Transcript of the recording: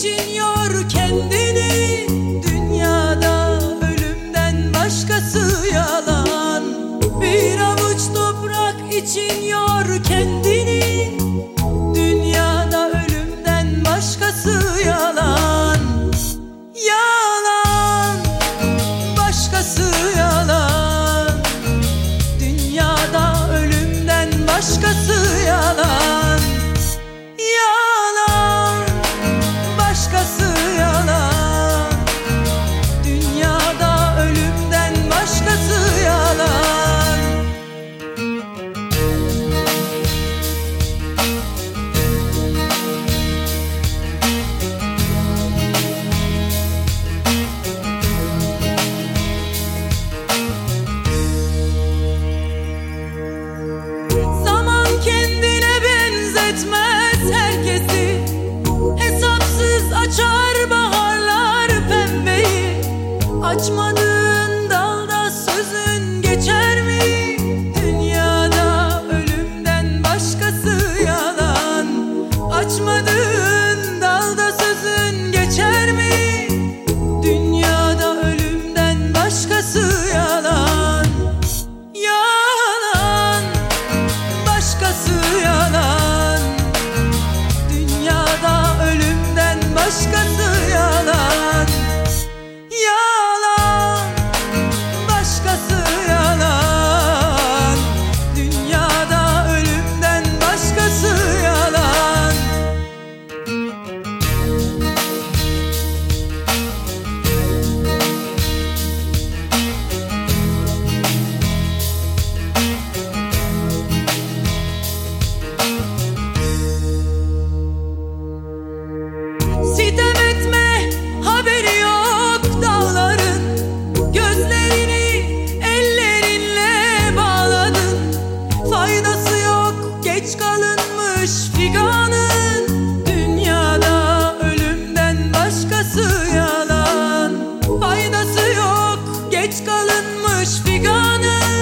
için yor kendini. Dünyada ölümden başkası yalan. Bir avuç toprak için yor kendini. Dünyada ölümden başkası yalan. Yalan, başkası yalan. Dünyada ölümden başkası yalan. Yalan, başkası yalan. Dünyada ölümden başkası yalan. Zaman kendine benzetmez herkesi. Hesapsız açar baharlar pembeyi. Açmadığın dalda sözün geçer mi? Dünyada ölümden başkası yalan. Açmadığın dalda sözün geçer mi? Dünyada ölümden başkası yalan. Yalan, başkası yalan. Dünyada ölümden başkası yalan. Yalan, başkası yalan. Dünyada ölümden başkası yalan. Sitem etme, haberi yok dağların. Gözlerini ellerinle bağladın. Faydası yok, geç kalınmış figanın. Dünyada ölümden başkası yalan. Faydası yok, geç kalınmış figanın.